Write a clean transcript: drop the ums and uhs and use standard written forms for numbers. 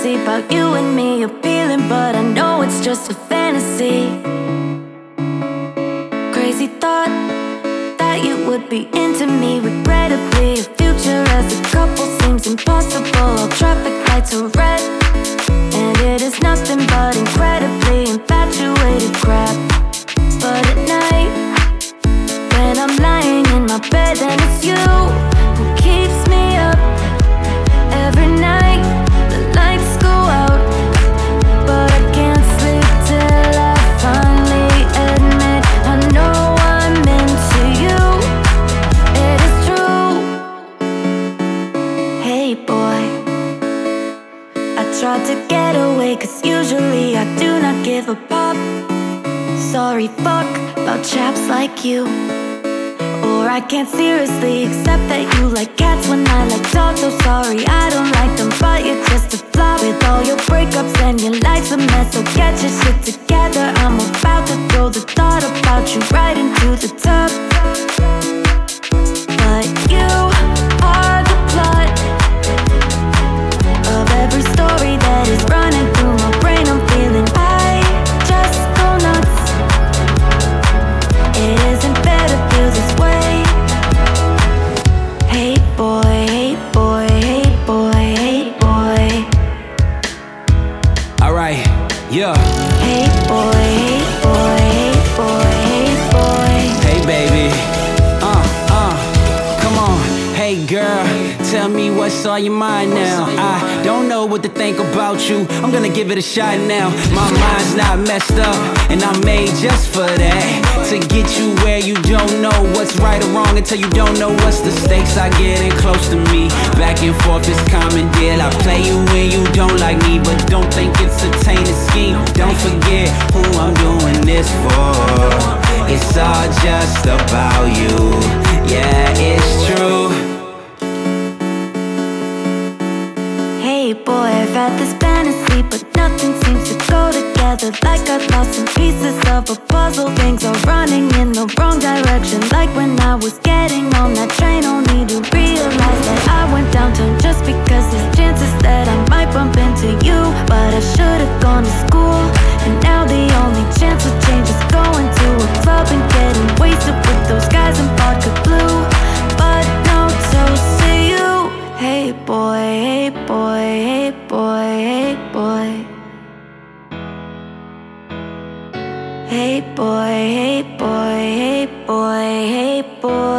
crazy about you and me appealing, but I know it's just a fantasy. Crazy thought that you would be into me. Regrettably, a future as a couple seems impossible. All traffic lights are red, and it is nothing but incredibly infatuated crap. But at night, when I'm lying in my bed, and it's you who keeps me up every night. The lights go out, but I can't sleep till I finally admit I know I'm into you. It is true. Hey boy, I tried to get away, 'cause usually I do not give a pop. Sorry, fuck about chaps like you. Or I can't seriously accept that you like cats when I like dogs. So sorry, I don't like them, but you're just a flop. With all your breakups and your life's a mess, so get your shit together. I'm about to throw the thought about you right into the tub. But you are the plot of every story that is running through my brain. I'm feeling I just go nuts. It isn't fair to feel this way. Hey boy, hey boy, hey boy, hey boy. Alright, yeah. Hey boy, hey boy, hey boy, hey boy. Hey baby, come on. Hey girl, tell me what's on your mind now. I don't know what to think about you, I'm gonna give it a shot now. My mind's not messed up, and I'm made just for that. To get you where you don't know what's right or wrong until you don't know what's the stakes. I getting close to me, back and forth is common deal. I play you when you don't like me, but don't think it's a tainted scheme. Don't forget who I'm doing this for. It's all just about you, yeah, it's true. Hey boy, I've had this fantasy, but nothing seems to go together. Like I lost some pieces of a puzzle. Things are running in the wrong direction. Like when I was getting on that train, only to realize that I went downtown just because there's chances that I might bump into you. But I should've gone to school, and now the only chance of change is going to a club and getting wasted with those guys in vodka blue. But no toast to you. Hey boy, hey boy, hey boy, hey boy. Hey boy, hey boy, hey boy, hey boy.